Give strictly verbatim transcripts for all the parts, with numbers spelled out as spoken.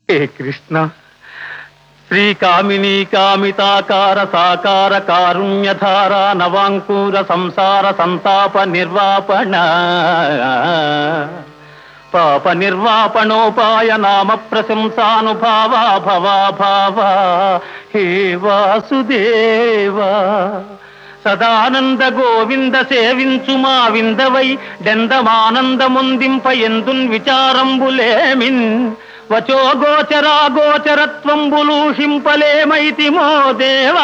హే కృష్ణ, శ్రీకామినీ కామితాకార సాకార కారుణ్యధార నవాంకూర సంసార సంతాప నిర్వాపణ పాప నిర్వాపణోపాయ నామ ప్రశంసానుభావా భవా భావా హే వాసుదేవా సదానంద గోవింద సేవించు మా విందవై డెందమానందముందింప ఎందున్ విచారంబులేమిన్ వచో గోచరా గోచరత్వంబులూషింపలేమైతిమో దేవా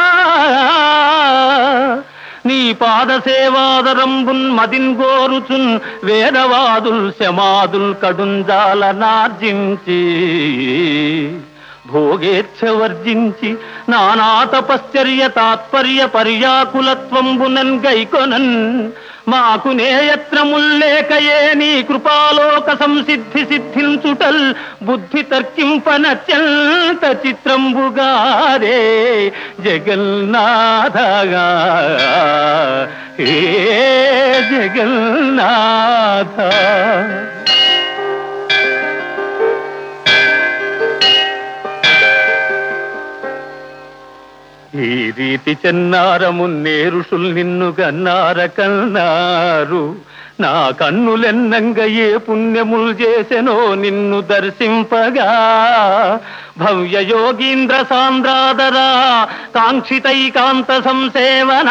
నీ పాద సేవాదరంబున్ మదిన్ గోరుచున్ వేదవాదుల్ శమాదుల్ కడుంజాల నార్జించి భోగేచ్ఛ వర్జించి నానా తపశ్చర్య తాత్పర్య పర్యాకులత్వంబునన్ గైకొనన్ మాకు నేయత్రముల్లేకయే నీ కృపాలోక సంసిద్ధి సిద్ధించుటల్ బుద్ధి తర్కింపనత్యంత చిత్రంబుగారే జగన్నాథగా హే జగన్నాథ. ఈ రీతి చెన్నారమున్నే ఋషుల్ నిన్ను గన్నార కన్నారు. నా కన్నులెన్నంగ ఏ పుణ్యములు చేసెనో నిన్ను దర్శింపగా. భవ్య యోగీంద్ర సాంద్రాదరా కాంక్షితైకాంత సంసేవన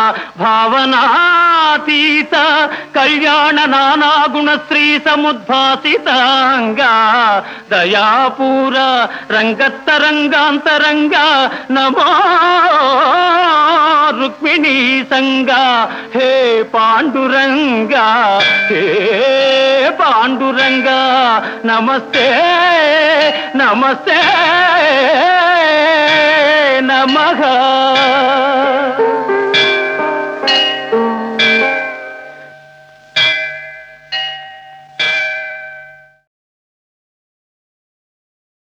భావనాతీత కళ్యాణ నానాగుణ శ్రీ సముద్భాసితాంగా దయాపూర రంగత్తరంగాంతరంగా నమో రుక్మిణీ సంగా హే పాండురంగా హే పాండురంగా నమస్తే నమస్తే నమః.